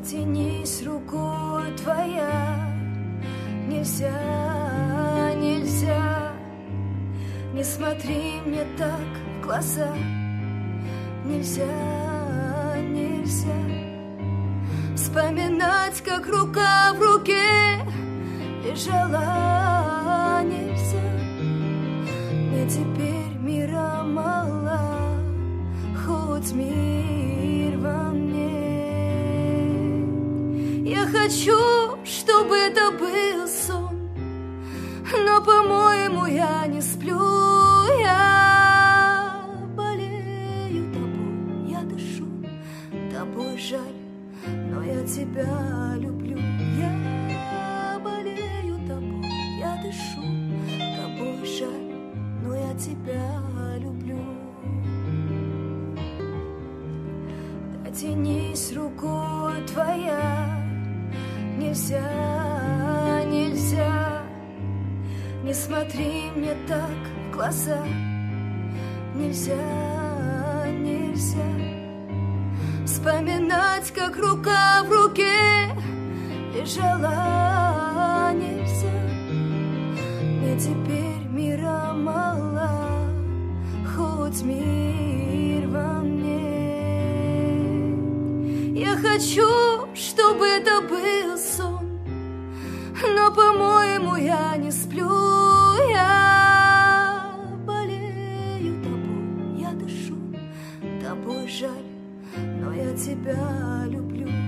Дотянись рукой твоя, нельзя, нельзя. Не смотри мне так в глаза, нельзя, нельзя. Вспоминать, как рука в руке лежала, нельзя. Мне теперь мира мало, хоть мир во мне. Я хочу, чтобы это был сон, но, по-моему, я не сплю. Я болею тобой, я дышу тобой, жаль, но я тебя люблю. Я болею тобой, я дышу тобой, жаль, но я тебя люблю. Дотянись рукой твоя, нельзя, нельзя. Не смотри мне так в глаза, нельзя, нельзя. Вспоминать, как рука в руке лежала, нельзя. Мне теперь мира мало, хоть мир во мне. Я хочу, чтобы это был сон, но, по-моему, я не сплю. Я болею тобой, я дышу тобой, жаль, но я тебя люблю.